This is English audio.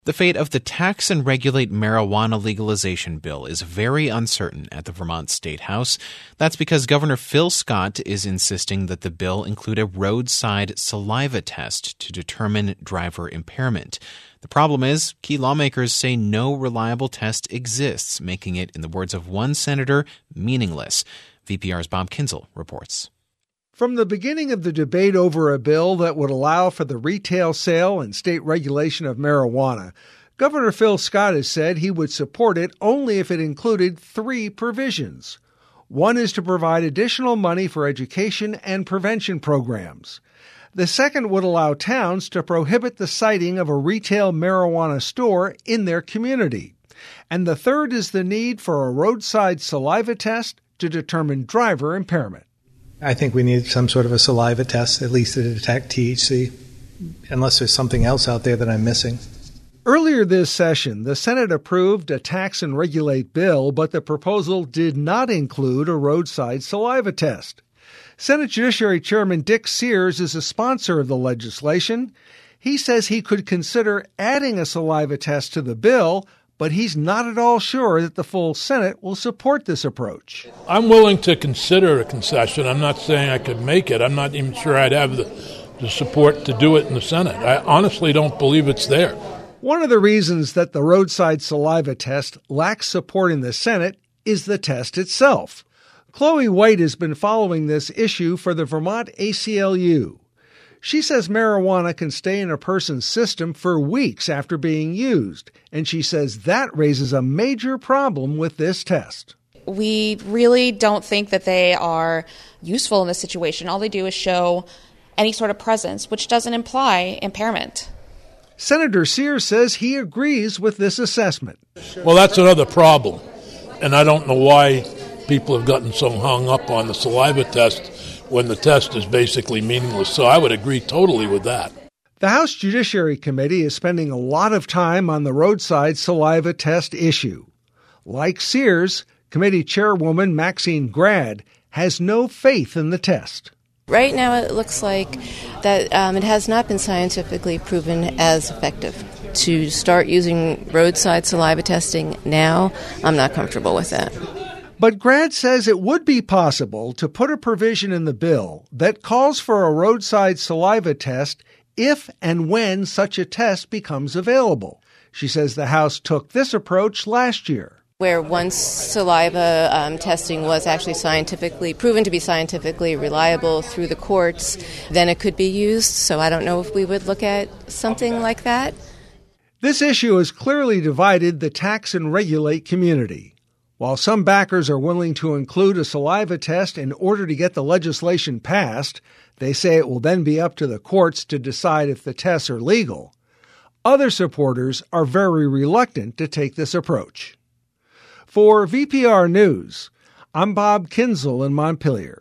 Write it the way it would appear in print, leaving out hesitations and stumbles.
The fate of the tax and regulate marijuana legalization bill is very uncertain at the Vermont State House. That's because Governor Phil Scott is insisting that the bill include a roadside saliva test to determine driver impairment. The problem is, key lawmakers say no reliable test exists, making it, in the words of one senator, meaningless. VPR's Bob Kinzel reports. From the beginning of the debate over a bill that would allow for the retail sale and state regulation of marijuana, Governor Phil Scott has said he would support it only if it included 3 provisions. One is to provide additional money for education and prevention programs. The second would allow towns to prohibit the siting of a retail marijuana store in their community. And the third is the need for a roadside saliva test to determine driver impairment. I think we need some sort of a saliva test, at least to detect THC, unless there's something else out there that I'm missing. Earlier this session, the Senate approved a tax and regulate bill, but the proposal did not include a roadside saliva test. Senate Judiciary Chairman Dick Sears is a sponsor of the legislation. He says he could consider adding a saliva test to the bill, but he's not at all sure that the full Senate will support this approach. I'm willing to consider a concession. I'm not saying I could make it. I'm not even sure I'd have the support to do it in the Senate. I honestly don't believe it's there. One of the reasons that the roadside saliva test lacks support in the Senate is the test itself. Chloe White has been following this issue for the Vermont ACLU. She says marijuana can stay in a person's system for weeks after being used, and she says that raises a major problem with this test. We really don't think that they are useful in this situation. All they do is show any sort of presence, which doesn't imply impairment. Senator Sears says he agrees with this assessment. Well, that's another problem, and I don't know why people have gotten so hung up on the saliva test when the test is basically meaningless. So I would agree totally with that. The House Judiciary Committee is spending a lot of time on the roadside saliva test issue. Like Sears, committee chairwoman Maxine Grad has no faith in the test. Right now it looks like that it has not been scientifically proven as effective. To start using roadside saliva testing now, I'm not comfortable with that. But Grad says it would be possible to put a provision in the bill that calls for a roadside saliva test if and when such a test becomes available. She says the House took this approach last year. Where once saliva testing was actually scientifically proven to be scientifically reliable through the courts, then it could be used. So I don't know if we would look at something like that. This issue has clearly divided the tax and regulate community. While some backers are willing to include a saliva test in order to get the legislation passed, they say it will then be up to the courts to decide if the tests are legal. Other supporters are very reluctant to take this approach. For VPR News, I'm Bob Kinzel in Montpelier.